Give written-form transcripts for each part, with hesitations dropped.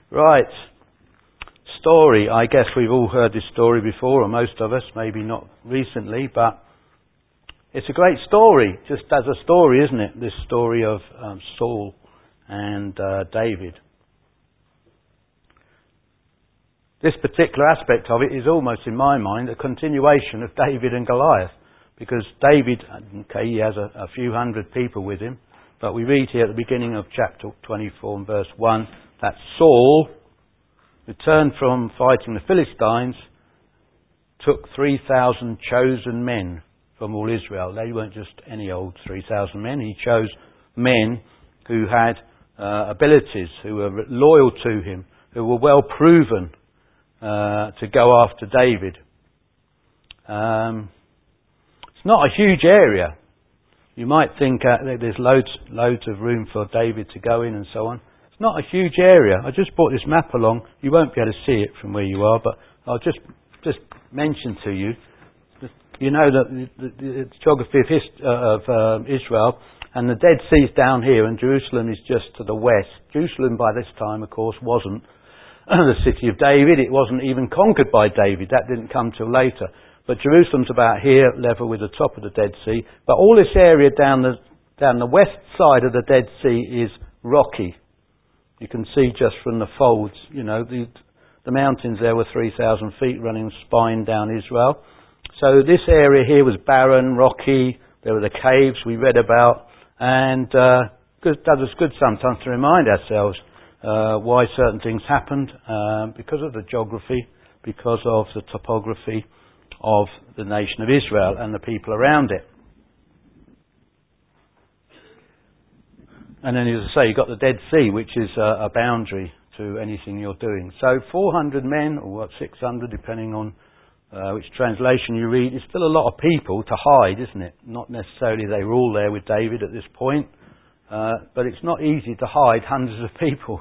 Right. Story. I guess we've all heard this story before, or most of us, maybe not recently, but it's a great story, just as a story, isn't it? This story of Saul and David. This particular aspect of it is almost, in my mind, a continuation of David and Goliath. Because David, okay, he has a few hundred people with him, but we read here at the beginning of chapter 24 and verse 1 that Saul returned from fighting the Philistines, took 3,000 chosen men from all Israel. They weren't just any old 3,000 men. He chose men who had abilities, who were loyal to him, who were well proven to go after David. It's not a huge area. You might think there's loads of room for David to go in and so on. It's not a huge area. I just brought this map along. You won't be able to see it from where you are, but I'll just mention to you. You know that the geography of Israel, and the Dead Sea's down here, and Jerusalem is just to the west. Jerusalem by this time, of course, wasn't the city of David. It wasn't even conquered by David. That didn't come till later. But Jerusalem's about here, level with the top of the Dead Sea. But all this area down the west side of the Dead Sea is rocky. You can see just from the folds, you know, the mountains there were 3,000 feet running spine down Israel. So this area here was barren, rocky. There were the caves we read about. And it does us good sometimes to remind ourselves why certain things happened, because of the geography, because of the topography of the nation of Israel and the people around it. And then, as I say, you've got the Dead Sea, which is a boundary to anything you're doing. So 400 men, or 600, depending on which translation you read, is still a lot of people to hide, isn't it? Not necessarily they were all there with David at this point, but it's not easy to hide hundreds of people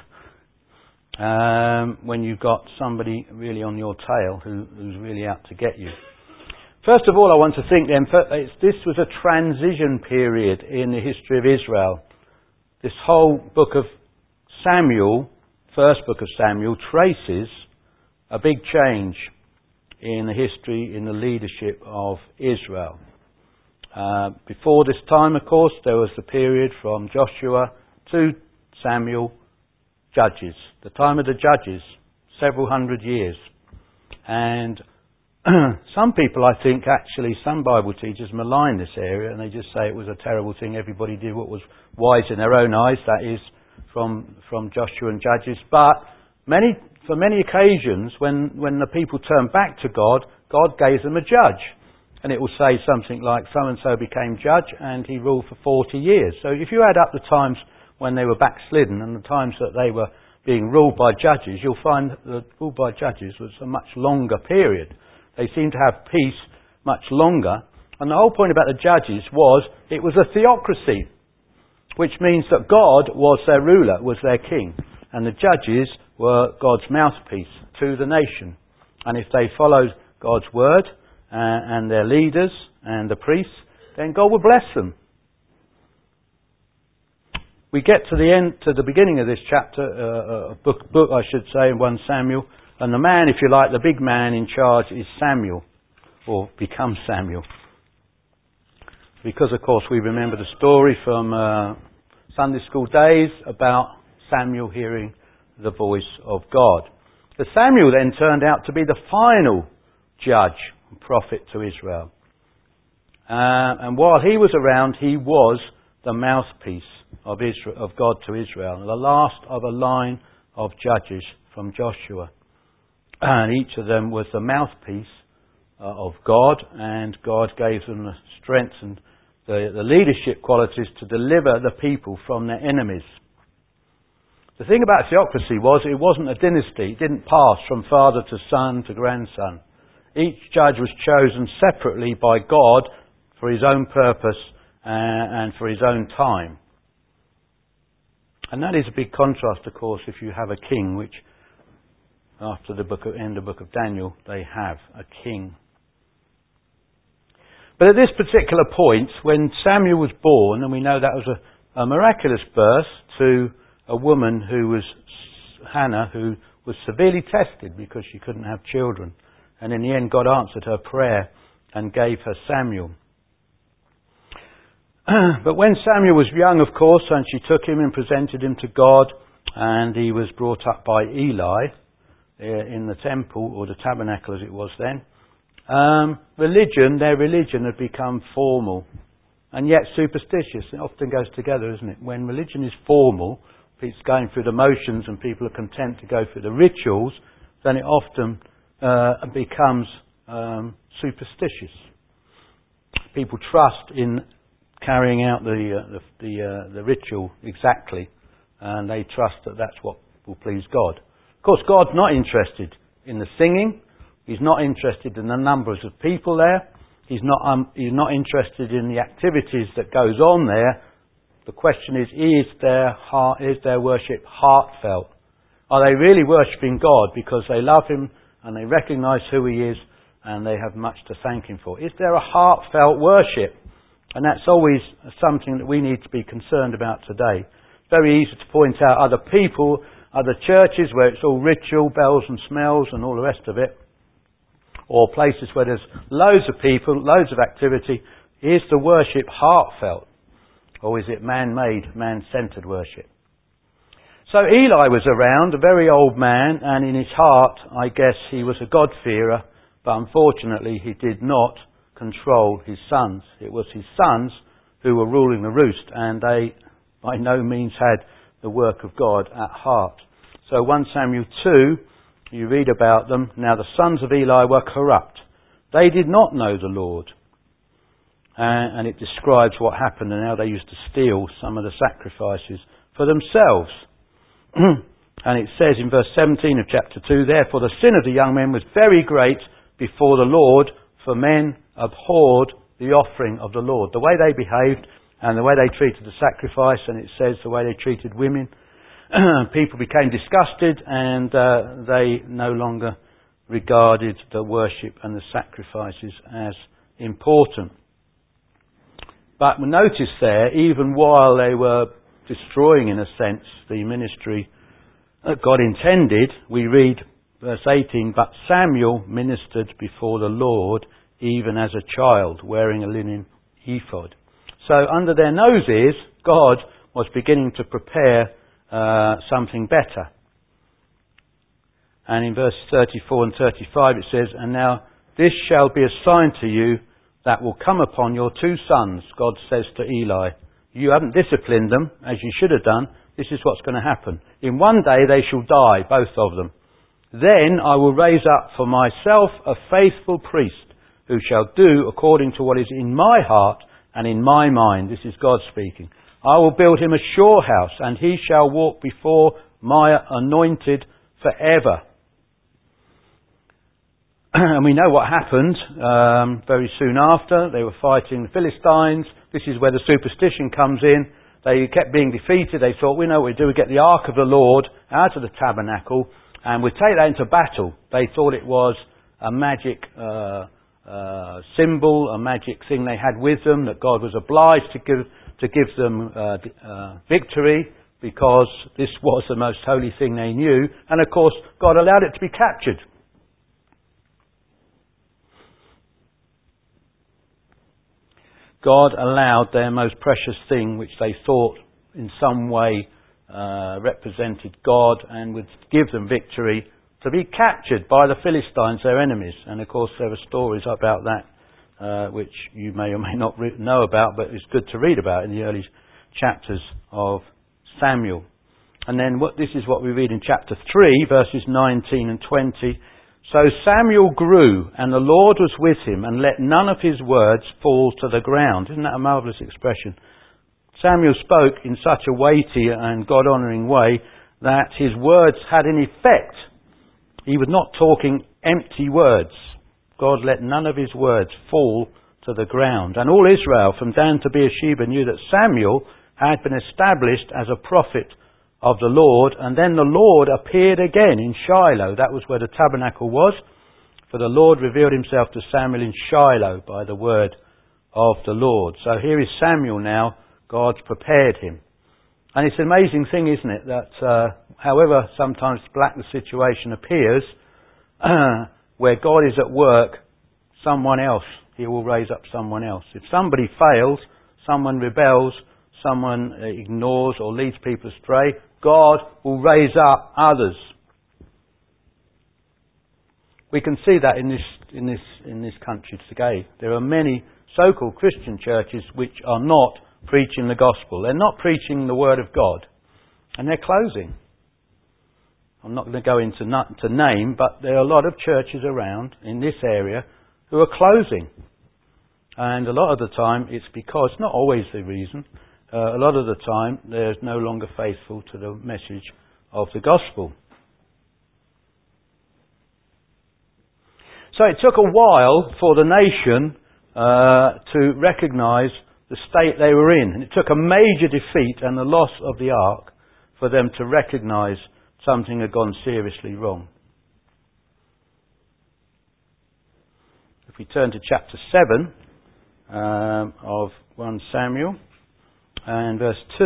when you've got somebody really on your tail who's really out to get you. First of all, I want to think then, this was a transition period in the history of Israel. This whole book of Samuel, first book of Samuel, traces a big change in the history, in the leadership of Israel. Before this time, of course, there was the period from Joshua to Samuel, Judges. The time of the Judges, several hundred years. And some people, I think, actually, some Bible teachers malign this area and they just say it was a terrible thing. Everybody did what was wise in their own eyes. That is from Joshua and Judges. But for many occasions, when the people turned back to God, God gave them a judge. And it will say something like, so-and-so became judge and he ruled for 40 years. So if you add up the times when they were backslidden and the times that they were being ruled by judges, you'll find that rule by judges was a much longer period. They seemed to have peace much longer. And the whole point about the judges was it was a theocracy, which means that God was their ruler, was their king. And the judges were God's mouthpiece to the nation. And if they followed God's word and their leaders and the priests, then God would bless them. We get to the beginning of this chapter, a book I should say, in 1 Samuel, and the man, if you like, the big man in charge is Samuel, or becomes Samuel. Because, of course, we remember the story from Sunday school days about Samuel hearing the voice of God. But Samuel then turned out to be the final judge and prophet to Israel. And while he was around, he was the mouthpiece of God to Israel, the last of a line of judges from Joshua. And each of them was the mouthpiece of God, and God gave them the strength and the leadership qualities to deliver the people from their enemies. The thing about theocracy was it wasn't a dynasty. It didn't pass from father to son to grandson. Each judge was chosen separately by God for his own purpose and for his own time. And that is a big contrast, of course, if you have a king, which after the end of the book of Daniel, they have a king. But at this particular point, when Samuel was born, and we know that was a miraculous birth to a woman who was Hannah, who was severely tested because she couldn't have children. And in the end, God answered her prayer and gave her Samuel. But when Samuel was young, of course, and she took him and presented him to God, and he was brought up by Eli in the temple, or the tabernacle as it was then, their religion had become formal and yet superstitious. It often goes together, isn't it? When religion is formal, it's going through the motions and people are content to go through the rituals, then it often becomes superstitious. People trust in carrying out the ritual exactly, and they trust that that's what will please God. Of course, God's not interested in the singing. He's not interested in the numbers of people there. He's not interested in the activities that goes on there. The question is their worship heartfelt? Are they really worshipping God because they love Him and they recognise who He is and they have much to thank Him for? Is there a heartfelt worship? And that's always something that we need to be concerned about today. It's very easy to point out other people, other churches where it's all ritual, bells and smells and all the rest of it, or places where there's loads of people, loads of activity. Is the worship heartfelt? Or is it man-made, man-centred worship? So Eli was around, a very old man, and in his heart, I guess he was a God-fearer, but unfortunately he did not control his sons. It was his sons who were ruling the roost, and they by no means had the work of God at heart. So 1 Samuel 2, you read about them. Now the sons of Eli were corrupt. They did not know the Lord. And it describes what happened and how they used to steal some of the sacrifices for themselves. And it says in verse 17 of chapter 2, therefore the sin of the young men was very great before the Lord, for men abhorred the offering of the Lord. The way they behaved and the way they treated the sacrifice, and it says the way they treated women, people became disgusted and they no longer regarded the worship and the sacrifices as important. But notice there, even while they were destroying, in a sense, the ministry that God intended, we read verse 18, but Samuel ministered before the Lord even as a child, wearing a linen ephod. So under their noses, God was beginning to prepare something better. And in verse 34 and 35 it says, and now this shall be a sign to you that will come upon your two sons, God says to Eli. You haven't disciplined them as you should have done. This is what's going to happen. In one day they shall die, both of them. Then I will raise up for myself a faithful priest who shall do according to what is in my heart and in my mind. This is God speaking. I will build him a sure house, and he shall walk before my anointed forever. And we know what happened very soon after. They were fighting the Philistines. This is where the superstition comes in. They kept being defeated. They thought, we know what we do. We get the Ark of the Lord out of the tabernacle and we take that into battle. They thought it was a magic symbol, a magic thing they had with them, that God was obliged to give them victory because this was the most holy thing they knew. And of course, God allowed it to be captured. God allowed their most precious thing, which they thought in some way represented God and would give them victory, to be captured by the Philistines, their enemies. And of course there are stories about that which you may or may not know about, but it's good to read about in the early chapters of Samuel. And then this is what we read in chapter 3, verses 19 and 20. So Samuel grew, and the Lord was with him, and let none of his words fall to the ground. Isn't that a marvellous expression? Samuel spoke in such a weighty and God-honouring way that his words had an effect. He was not talking empty words. God let none of his words fall to the ground. And all Israel, from Dan to Beersheba, knew that Samuel had been established as a prophet of the Lord. And then the Lord appeared again in Shiloh. That was where the tabernacle was. For the Lord revealed himself to Samuel in Shiloh by the word of the Lord. So here is Samuel now. God's prepared him. And it's an amazing thing, isn't it, that however sometimes black the situation appears, where God is at work, someone else, He will raise up someone else. If somebody fails, someone rebels, someone ignores or leads people astray, God will raise up others. We can see that in this country today. There are many so-called Christian churches which are not preaching the gospel. They're not preaching the word of God. And they're closing. I'm not going to go into name, but there are a lot of churches around in this area who are closing. And a lot of the time it's because, not always the reason, a lot of the time they're no longer faithful to the message of the gospel. So it took a while for the nation to recognise the state they were in. And it took a major defeat and the loss of the ark for them to recognise something had gone seriously wrong. If we turn to chapter 7 of 1 Samuel and verse 2,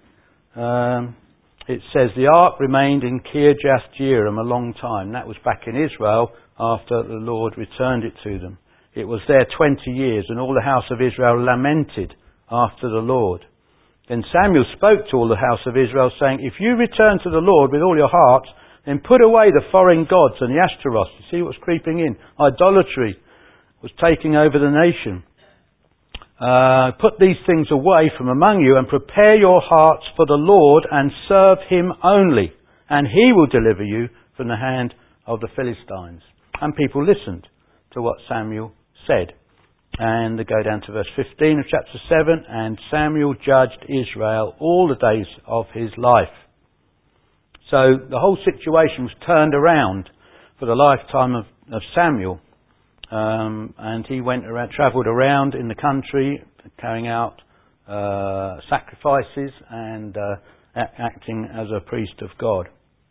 it says, the ark remained in Kirjath-jearim a long time. That was back in Israel after the Lord returned it to them. It was there 20 years, and all the house of Israel lamented after the Lord. Then Samuel spoke to all the house of Israel, saying, if you return to the Lord with all your hearts, then put away the foreign gods and the Ashtaroth. You see what's creeping in? Idolatry was taking over the nation. Put these things away from among you and prepare your hearts for the Lord and serve Him only, and He will deliver you from the hand of the Philistines. And people listened to what Samuel said. And they go down to verse 15 of chapter 7, and Samuel judged Israel all the days of his life. So the whole situation was turned around for the lifetime of Samuel. And he travelled around in the country, carrying out sacrifices and acting as a priest of God.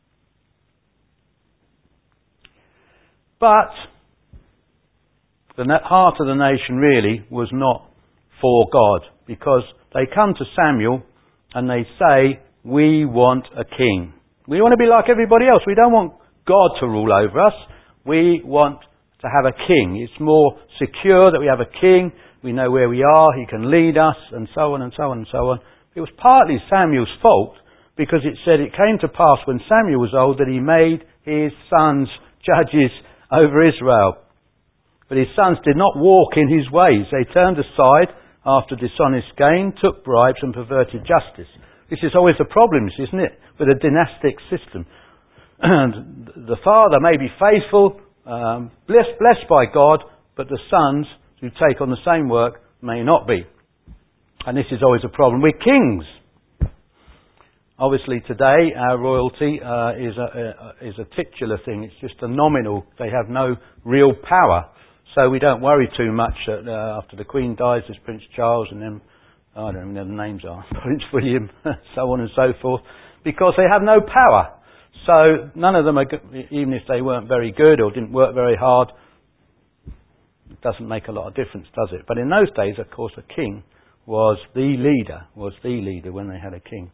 But the heart of the nation really was not for God, because they come to Samuel and they say, we want a king. We want to be like everybody else. We don't want God to rule over us. We want to have a king. It's more secure that we have a king. We know where we are. He can lead us, and so on and so on and so on. It was partly Samuel's fault, because it said it came to pass when Samuel was old that he made his sons judges over Israel. But his sons did not walk in his ways. They turned aside after dishonest gain, took bribes and perverted justice. This is always the problem, isn't it, with a dynastic system. And the father may be faithful, blessed by God, but the sons who take on the same work may not be. And this is always a problem with kings. Obviously today our royalty is a titular thing. It's just a nominal. They have no real power. So we don't worry too much that after the Queen dies, there's Prince Charles and then, I don't even know the names are, Prince William, so on and so forth, because they have no power. So none of them are good, even if they weren't very good or didn't work very hard. It doesn't make a lot of difference, does it? But in those days, of course, a king was the leader when they had a king.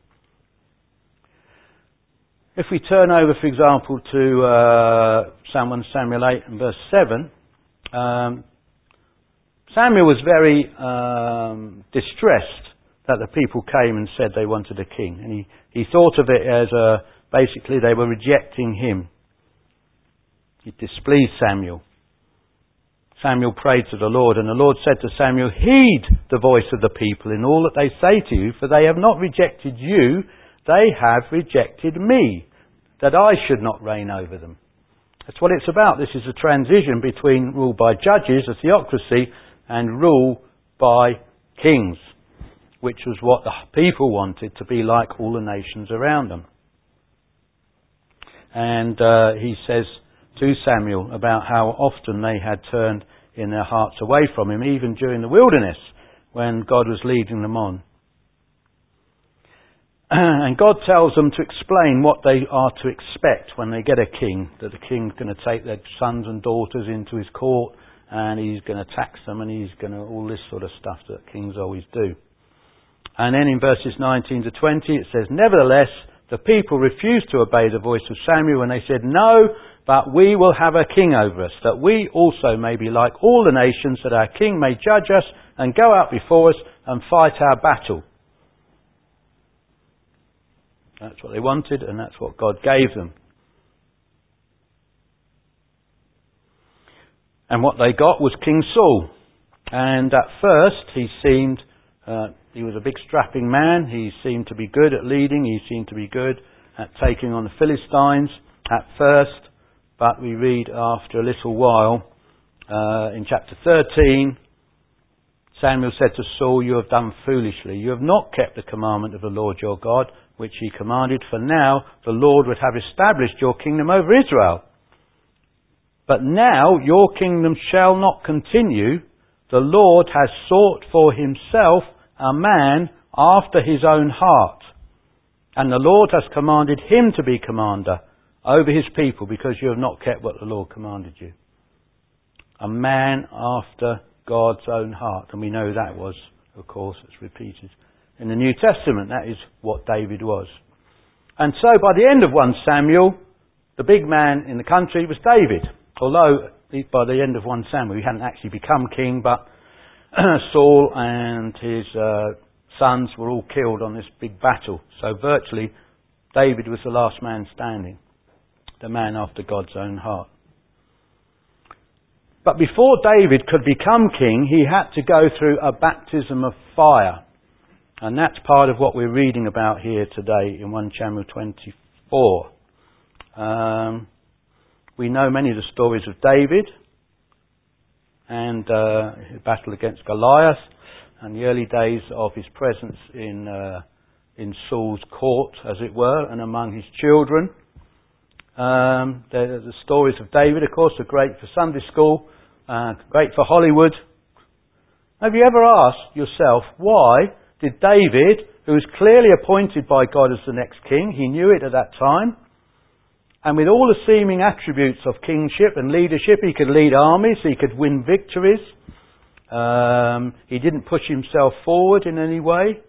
If we turn over, for example, to Samuel 8 and verse 7, Samuel was very distressed that the people came and said they wanted a king. And he thought of it as basically they were rejecting him. It displeased Samuel. Samuel prayed to the Lord, and the Lord said to Samuel, heed the voice of the people in all that they say to you, for they have not rejected you, they have rejected me, that I should not reign over them. That's what it's about. This is a transition between rule by judges, a theocracy, and rule by kings, which was what the people wanted, to be like all the nations around them. And he says to Samuel about how often they had turned in their hearts away from him, even during the wilderness, when God was leading them on. And God tells them to explain what they are to expect when they get a king, that the king's going to take their sons and daughters into his court, and he's going to tax them, and he's going to all this sort of stuff that kings always do. And then in verses 19 to 20 it says, "Nevertheless, the people refused to obey the voice of Samuel, and they said, 'No, but we will have a king over us, that we also may be like all the nations, that our king may judge us and go out before us and fight our battle.'" That's what they wanted, and that's what God gave them. And what they got was King Saul. And at first he seemed, he was a big strapping man. He seemed to be good at leading. He seemed to be good at taking on the Philistines at first. But we read after a little while, in chapter 13, Samuel said to Saul, "You have done foolishly. You have not kept the commandment of the Lord your God, which he commanded, for now the Lord would have established your kingdom over Israel. But now your kingdom shall not continue. The Lord has sought for himself a man after his own heart. And the Lord has commanded him to be commander over his people, because you have not kept what the Lord commanded you." A man after God's own heart. And we know that was, of course, it's repeated in the New Testament. That is what David was. And so by the end of 1 Samuel, the big man in the country was David. Although by the end of 1 Samuel he hadn't actually become king, but Saul and his sons were all killed on this big battle. So virtually David was the last man standing, the man after God's own heart. But before David could become king, he had to go through a baptism of fire. And that's part of what we're reading about here today in 1 Samuel 24. We know many of the stories of David and his battle against Goliath and the early days of his presence in Saul's court, as it were, and among his children. The stories of David, of course, are great for Sunday school, great for Hollywood. Have you ever asked yourself, why did David, who was clearly appointed by God as the next king, he knew it at that time, and with all the seeming attributes of kingship and leadership, he could lead armies, he could win victories, he didn't push himself forward in any way,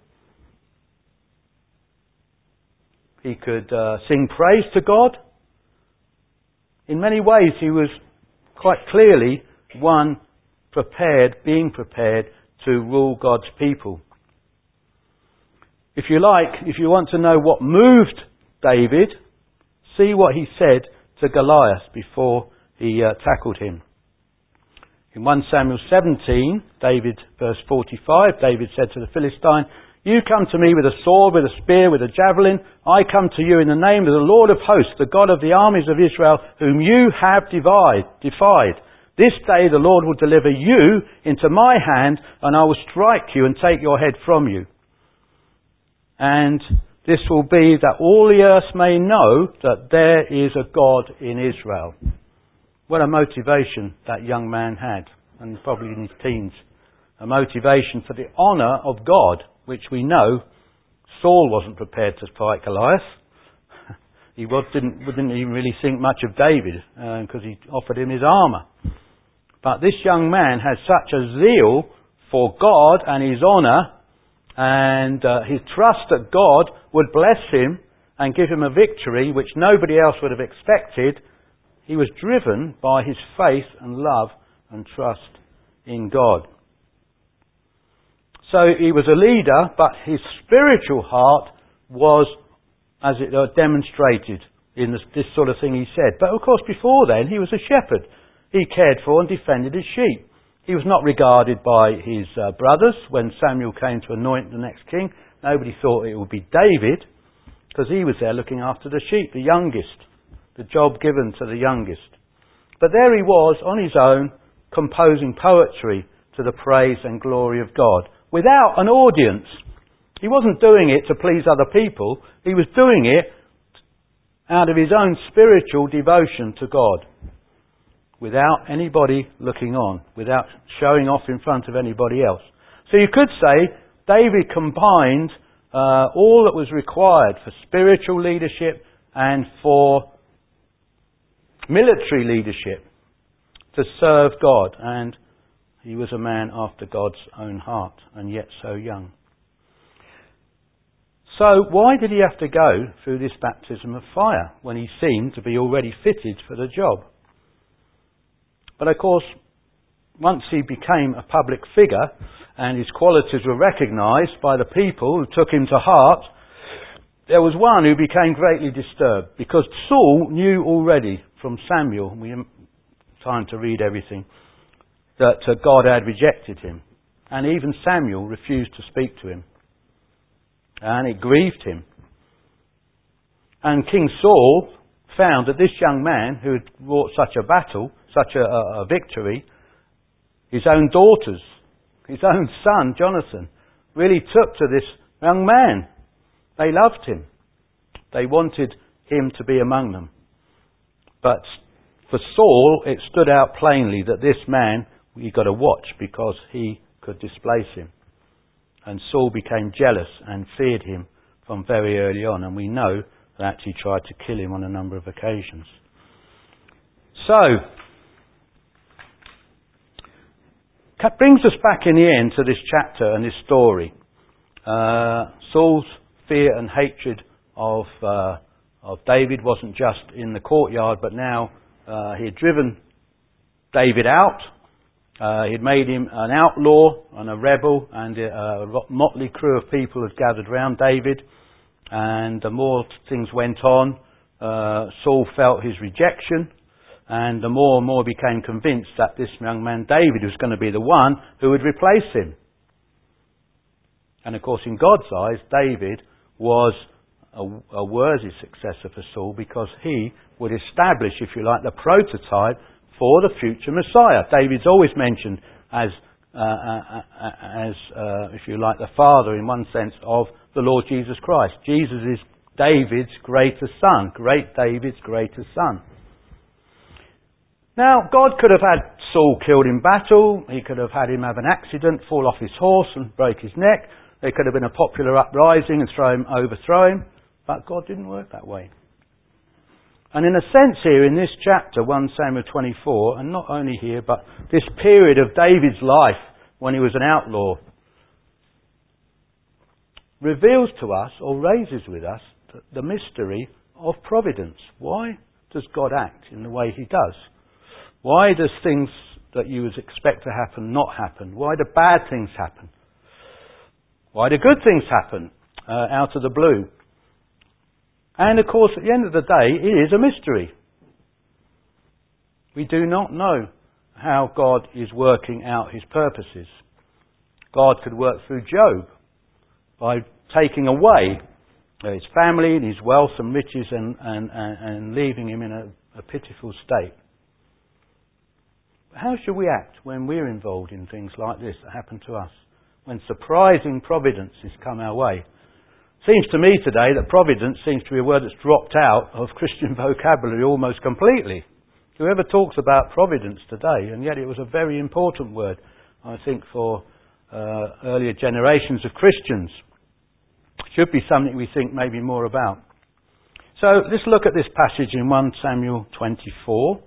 he could sing praise to God. In many ways he was quite clearly one being prepared to rule God's people. If you want to know what moved David, see what he said to Goliath before he tackled him. In 1 Samuel 17, verse 45, David said to the Philistine, "You come to me with a sword, with a spear, with a javelin. I come to you in the name of the Lord of hosts, the God of the armies of Israel, whom you have defied. This day the Lord will deliver you into my hand, and I will strike you and take your head from you. And this will be that all the earth may know that there is a God in Israel." What a motivation that young man had, and probably in his teens. A motivation for the honour of God, which we know Saul wasn't prepared to fight Goliath. He didn't even really think much of David, because he offered him his armour. But this young man had such a zeal for God and his honour, and his trust that God would bless him and give him a victory which nobody else would have expected. He was driven by his faith and love and trust in God. So he was a leader, but his spiritual heart was, as it demonstrated in this sort of thing he said. But of course before then he was a shepherd. He cared for and defended his sheep. He was not regarded by his brothers. When Samuel came to anoint the next king, nobody thought it would be David, because he was there looking after the sheep, the youngest, the job given to the youngest. But there he was on his own, composing poetry to the praise and glory of God, without an audience. He wasn't doing it to please other people. He was doing it out of his own spiritual devotion to God, without anybody looking on, without showing off in front of anybody else. So you could say David combined all that was required for spiritual leadership and for military leadership to serve God. And he was a man after God's own heart, and yet so young. So why did he have to go through this baptism of fire when he seemed to be already fitted for the job? But of course, once he became a public figure and his qualities were recognised by the people who took him to heart, there was one who became greatly disturbed, because Saul knew already from Samuel, we haven't time to read everything, that God had rejected him. And even Samuel refused to speak to him. And it grieved him. And King Saul found that this young man who had wrought such a battle, such a victory, his own daughters, his own son, Jonathan, really took to this young man. They loved him. They wanted him to be among them. But for Saul, it stood out plainly that this man, he got to watch because he could displace him. And Saul became jealous and feared him from very early on. And we know that he tried to kill him on a number of occasions. So, that brings us back in the end to this chapter and this story. Saul's fear and hatred of David wasn't just in the courtyard, but now he had driven David out. He had made him an outlaw and a rebel, and a motley crew of people had gathered round David. And the more things went on, Saul felt his rejection, and the more and more became convinced that this young man David was going to be the one who would replace him. And of course, in God's eyes, David was a worthy successor for Saul, because he would establish, if you like, the prototype for the future Messiah. David's always mentioned as if you like, the father, in one sense, of the Lord Jesus Christ. Jesus is David's greatest son, great David's greatest son. Now, God could have had Saul killed in battle. He could have had him have an accident, fall off his horse and break his neck. There could have been a popular uprising and overthrow him. But God didn't work that way. And in a sense here, in this chapter, 1 Samuel 24, and not only here, but this period of David's life when he was an outlaw, reveals to us, or raises with us, the mystery of providence. Why does God act in the way he does? Why does things that you would expect to happen not happen? Why do bad things happen? Why do good things happen out of the blue? And of course, at the end of the day, it is a mystery. We do not know how God is working out his purposes. God could work through Job by taking away his family and his wealth and riches and leaving him in a pitiful state. How should we act when we're involved in things like this that happen to us? When surprising providences come our way? Seems to me today that providence seems to be a word that's dropped out of Christian vocabulary almost completely. Whoever talks about providence today, and yet it was a very important word, I think, for earlier generations of Christians. Should be something we think maybe more about. So let's look at this passage in 1 Samuel 24.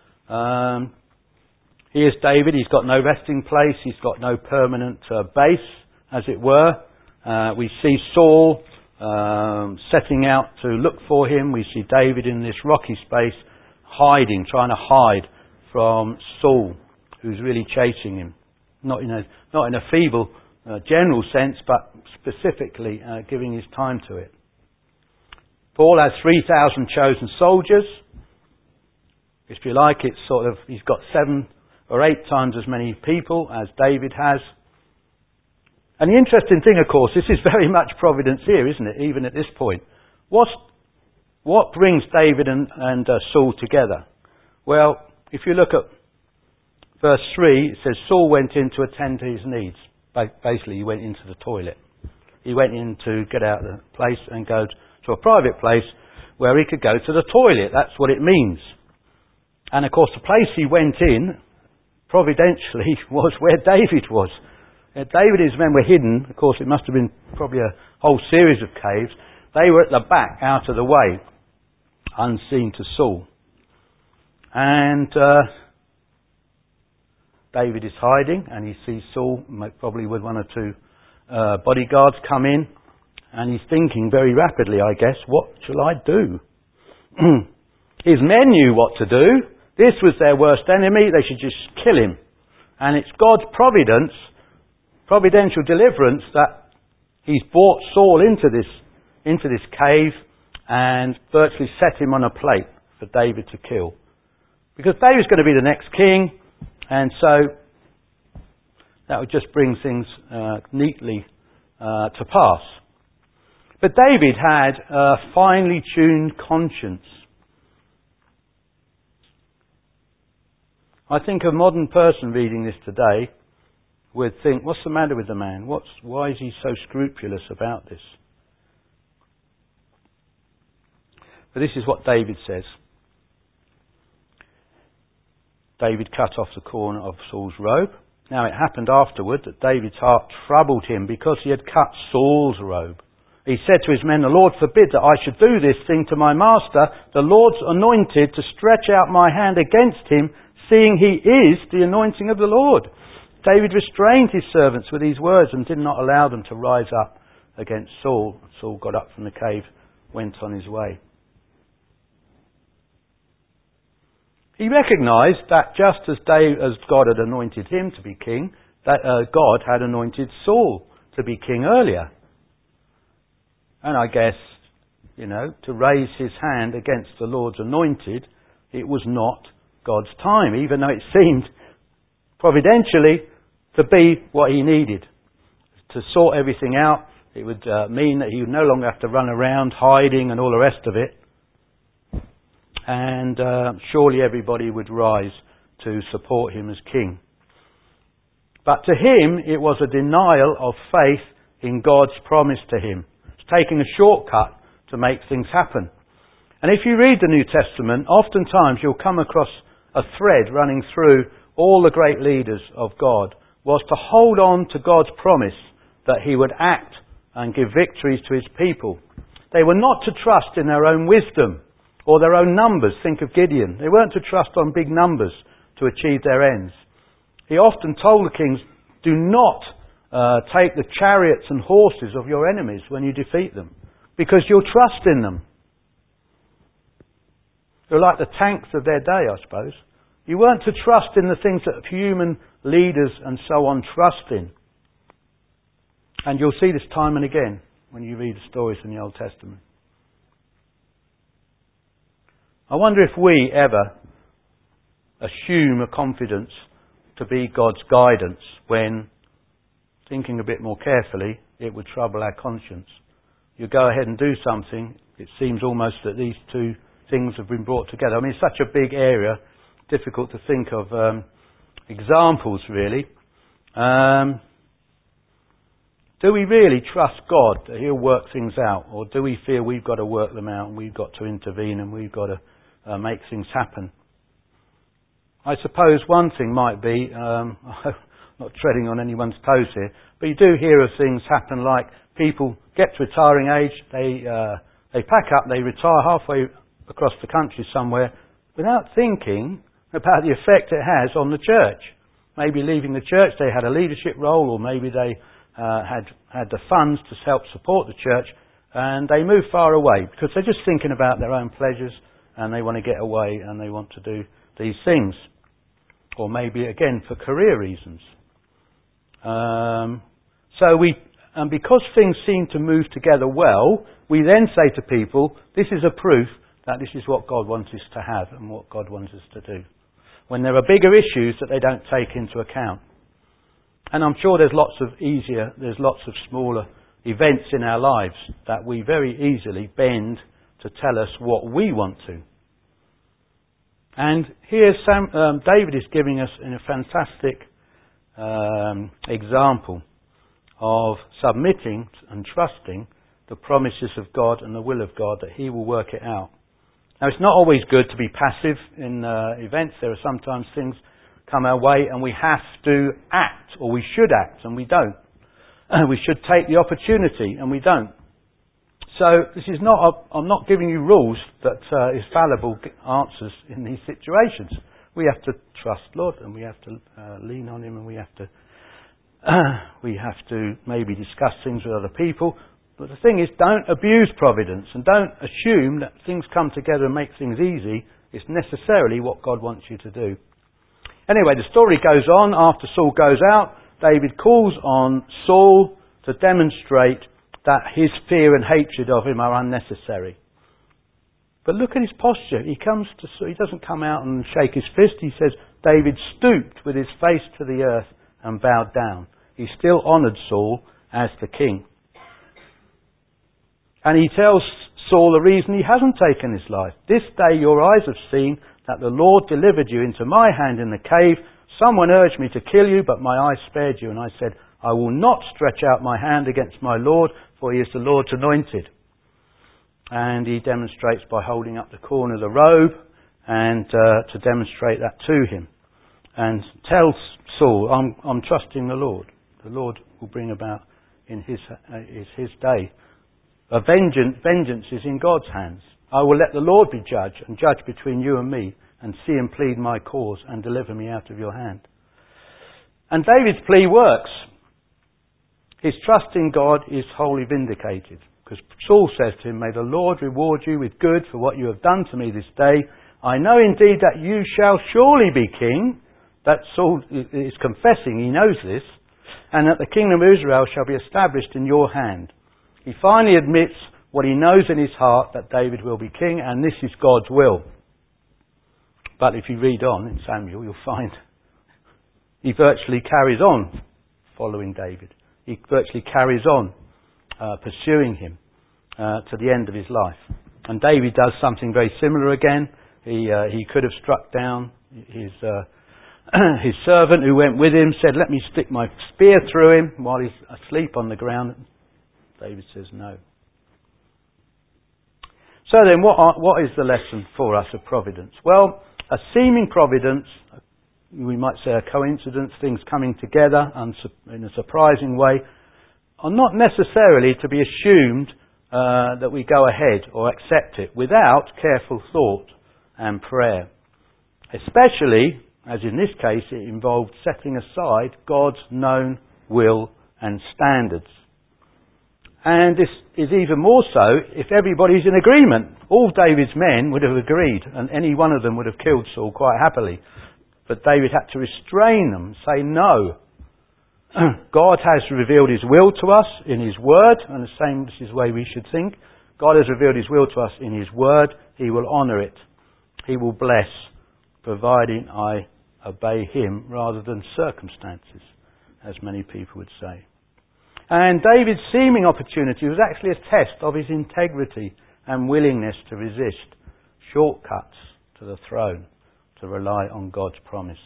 Here's David. He's got no resting place. He's got no permanent base, as it were. We see Saul setting out to look for him. We see David in this rocky space, hiding, trying to hide from Saul, who's really chasing him. Not in a feeble general sense, but specifically giving his time to it. Paul has 3,000 chosen soldiers. If you like, it's sort of, he's got 7 or 8 times as many people as David has. And the interesting thing, of course, this is very much providence here, isn't it? Even at this point. What brings David and Saul together? Well, if you look at verse 3, it says Saul went in to attend to his needs. Basically, he went into the toilet. He went in to get out of the place and go to a private place where he could go to the toilet. That's what it means. And of course, the place he went in, providentially, was where David was. David and his men were hidden. Of course, it must have been probably a whole series of caves. They were at the back, out of the way, unseen to Saul. And David is hiding, and he sees Saul, probably with 1 or 2 bodyguards, come in. And he's thinking very rapidly, I guess, what shall I do? His men knew what to do. This was their worst enemy. They should just kill him. And it's God's providential deliverance that he's brought Saul into this cave and virtually set him on a plate for David to kill. Because David's going to be the next king, and so that would just bring things neatly to pass. But David had a finely tuned conscience. I think a modern person reading this today would think, what's the matter with the man? Why is he so scrupulous about this? But this is what David says. David cut off the corner of Saul's robe. Now it happened afterward that David's heart troubled him because he had cut Saul's robe. He said to his men, the Lord forbid that I should do this thing to my master, the Lord's anointed, to stretch out my hand against him, seeing he is the anointing of the Lord. David restrained his servants with these words and did not allow them to rise up against Saul. Saul got up from the cave, went on his way. He recognised that just as God had anointed him to be king, that God had anointed Saul to be king earlier. And I guess, to raise his hand against the Lord's anointed, it was not God's time, even though it seemed providentially to be what he needed. To sort everything out, it would mean that he would no longer have to run around hiding and all the rest of it. And surely everybody would rise to support him as king. But to him, it was a denial of faith in God's promise to him. It's taking a shortcut to make things happen. And if you read the New Testament, oftentimes you'll come across a thread running through all the great leaders of God was to hold on to God's promise that he would act and give victories to his people. They were not to trust in their own wisdom or their own numbers. Think of Gideon. They weren't to trust on big numbers to achieve their ends. He often told the kings, do not take the chariots and horses of your enemies when you defeat them, because you'll trust in them. They're like the tanks of their day, I suppose. You weren't to trust in the things that human leaders and so on trust in. And you'll see this time and again when you read the stories in the Old Testament. I wonder if we ever assume a confidence to be God's guidance when, thinking a bit more carefully, it would trouble our conscience. You go ahead and do something, it seems almost that these two things have been brought together. I mean, it's such a big area, difficult to think of examples really. Do we really trust God that he'll work things out? Or do we feel we've got to work them out and we've got to intervene and we've got to make things happen? I suppose one thing might be, not treading on anyone's toes here, but you do hear of things happen like people get to retiring age, they pack up, they retire halfway across the country somewhere without thinking about the effect it has on the church. Maybe leaving the church, they had a leadership role, or maybe they had the funds to help support the church, and they move far away because they're just thinking about their own pleasures and they want to get away and they want to do these things. Or maybe, again, for career reasons. And because things seem to move together well, we then say to people, this is a proof that this is what God wants us to have and what God wants us to do. When there are bigger issues that they don't take into account. And I'm sure there's lots of smaller events in our lives that we very easily bend to tell us what we want to. And here David is giving us a fantastic example of submitting and trusting the promises of God and the will of God that he will work it out. Now, it's not always good to be passive in events. There are sometimes things come our way and we have to act, or we should act, and we don't. We should take the opportunity, and we don't. So this is not, I'm not giving you rules that infallible answers in these situations. We have to trust Lord, and we have to lean on him, and we have to maybe discuss things with other people. But the thing is, don't abuse providence and don't assume that things come together and make things easy. It's necessarily what God wants you to do. Anyway, the story goes on. After Saul goes out, David calls on Saul to demonstrate that his fear and hatred of him are unnecessary. But look at his posture. He doesn't come out and shake his fist. He says, David stooped with his face to the earth and bowed down. He still honoured Saul as the king. And he tells Saul the reason he hasn't taken his life. This day your eyes have seen that the Lord delivered you into my hand in the cave. Someone urged me to kill you, but my eyes spared you. And I said, I will not stretch out my hand against my Lord, for he is the Lord's anointed. And he demonstrates by holding up the corner of the robe and to demonstrate that to him. And tells Saul, I'm trusting the Lord. The Lord will bring about in his day. Vengeance is in God's hands. I will let the Lord be judge and judge between you and me and see and plead my cause and deliver me out of your hand. And David's plea works. His trust in God is wholly vindicated. Because Saul says to him, may the Lord reward you with good for what you have done to me this day. I know indeed that you shall surely be king. That Saul is confessing, he knows this. And that the kingdom of Israel shall be established in your hand. He finally admits what he knows in his heart, that David will be king, and this is God's will. But if you read on in Samuel, you'll find he virtually carries on following David. He virtually carries on pursuing him to the end of his life. And David does something very similar again. He could have struck down his servant who went with him, said, let me stick my spear through him while he's asleep on the ground. David says no. So then, what is the lesson for us of providence? Well, a seeming providence, we might say a coincidence, things coming together in a surprising way, are not necessarily to be assumed that we go ahead or accept it without careful thought and prayer. Especially, as in this case, it involved setting aside God's known will and standards. And this is even more so if everybody's in agreement. All David's men would have agreed, and any one of them would have killed Saul quite happily. But David had to restrain them, say no. God has revealed his will to us in his word, and the same this is the way we should think. God has revealed his will to us in his word. He will honour it. He will bless, providing I obey him rather than circumstances, as many people would say. And David's seeming opportunity was actually a test of his integrity and willingness to resist shortcuts to the throne, to rely on God's promise.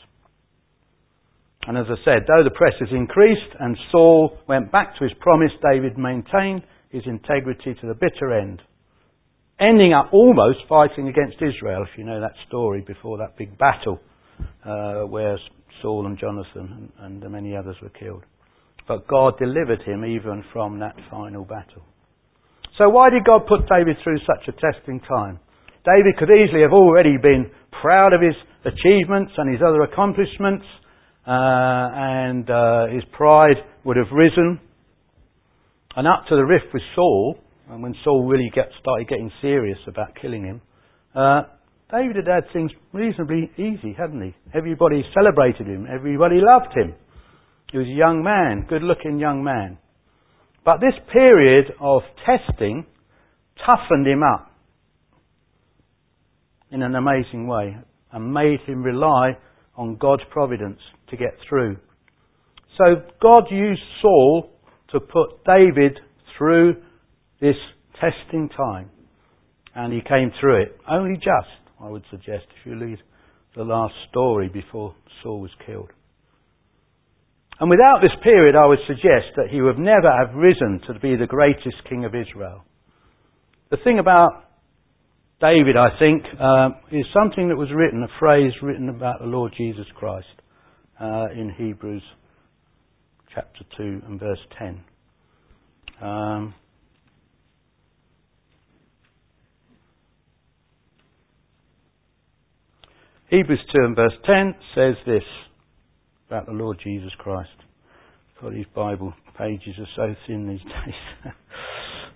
And as I said, though the pressures increased and Saul went back to his promise, David maintained his integrity to the bitter end, ending up almost fighting against Israel, if you know that story, before that big battle where Saul and Jonathan and many others were killed. But God delivered him even from that final battle. So why did God put David through such a testing time? David could easily have already been proud of his achievements and his other accomplishments, and his pride would have risen. And up to the rift with Saul, and when Saul really started getting serious about killing him, David had had things reasonably easy, hadn't he? Everybody celebrated him. Everybody loved him. He was a young man, good-looking young man. But this period of testing toughened him up in an amazing way and made him rely on God's providence to get through. So God used Saul to put David through this testing time. And he came through it. Only just, I would suggest, if you read the last story before Saul was killed. And without this period, I would suggest that he would never have risen to be the greatest king of Israel. The thing about David, I think, is something that was written, a phrase written about the Lord Jesus Christ in Hebrews chapter 2 and verse 10. Hebrews 2 and verse 10 says this about the Lord Jesus Christ. God, these Bible pages are so thin these days.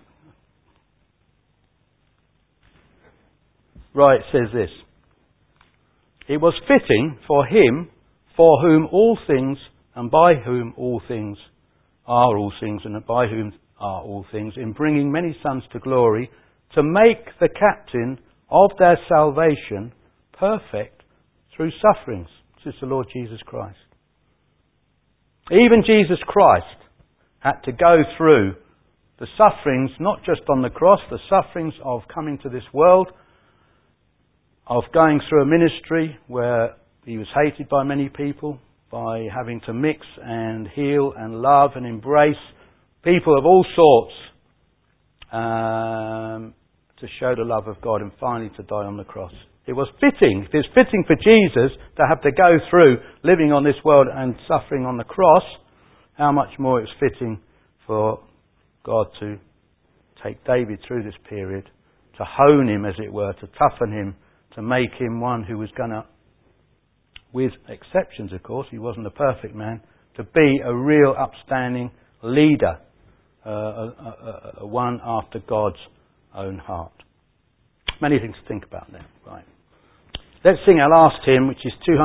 Right, it says this. It was fitting for him, for whom all things, and by whom all things are all things, and by whom are all things, in bringing many sons to glory, to make the captain of their salvation perfect through sufferings. This is the Lord Jesus Christ. Even Jesus Christ had to go through the sufferings, not just on the cross, the sufferings of coming to this world, of going through a ministry where he was hated by many people, by having to mix and heal and love and embrace people of all sorts, to show the love of God, and finally to die on the cross. It was fitting. If it's fitting for Jesus to have to go through living on this world and suffering on the cross, how much more it's fitting for God to take David through this period, to hone him, as it were, to toughen him, to make him one who was going to, with exceptions of course, he wasn't a perfect man, to be a real upstanding leader, one after God's own heart. Many things to think about there. Right. Let's sing our last hymn, which is 200.